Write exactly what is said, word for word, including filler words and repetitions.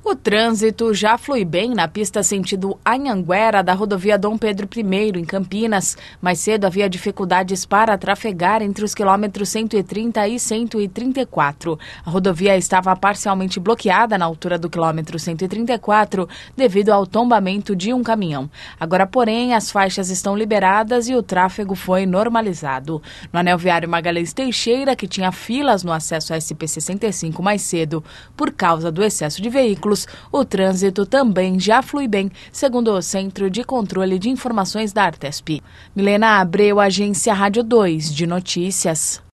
O trânsito já flui bem na pista sentido Anhanguera da rodovia Dom Pedro I, em Campinas. Mais cedo havia dificuldades para trafegar entre os quilômetros cento e trinta e cento e trinta e quatro. A rodovia estava parcialmente bloqueada na altura do quilômetro cento e trinta e quatro devido ao tombamento de um caminhão. Agora, porém, as faixas estão liberadas e o tráfego foi normalizado. No anel viário Magalhães Teixeira, que tinha filas no acesso à S P sessenta e cinco mais cedo por causa do excesso de veículos, o trânsito também já flui bem, segundo o Centro de Controle de Informações da Artesp. Milena Abreu, Agência Rádio dois de Notícias.